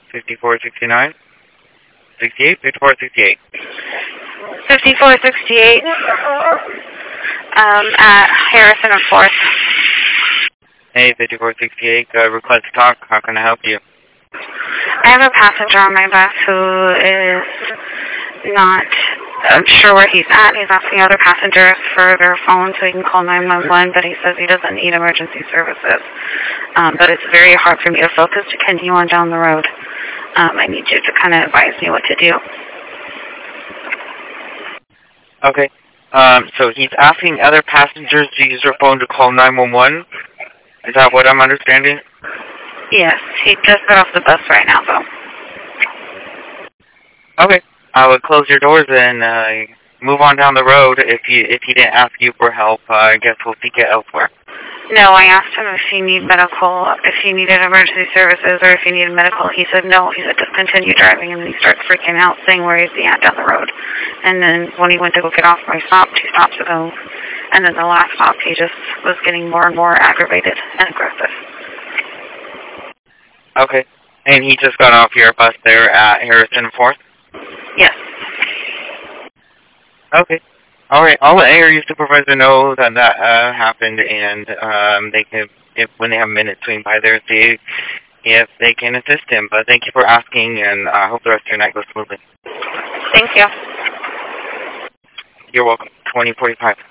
5469? 68? 5468. 5468 at Harrison and 4th. Hey, 5468, request to talk. How can I help you? I have a passenger on my bus who is not sure where he's at. He's asking other passengers for their phone so he can call 911, but he says he doesn't need emergency services. But it's very hard for me to focus to continue on down the road. I need you to kind of advise me what to do. Okay. So he's asking other passengers to use their phone to call 911? Is that what I'm understanding? Yes, he just got off the bus right now, though. Okay. I would close your doors and move on down the road. If he didn't ask you for help, I guess we'll seek it elsewhere. No, I asked him if he needed emergency services, or if he needed medical. He said no. He said just continue driving, and then he starts freaking out, saying where is he at down the road. And then when he went to go get off my stop, 2 stops ago, and then the last stop, he just was getting more and more aggravated and aggressive. Okay. And he just got off your bus there at Harrison 4th? Yes. Okay. All right. I'll let your supervisor know that happened, and they can, when they have a minute, swing by there, see if they can assist him. But thank you for asking, and I hope the rest of your night goes smoothly. Thank you. You're welcome. 2045.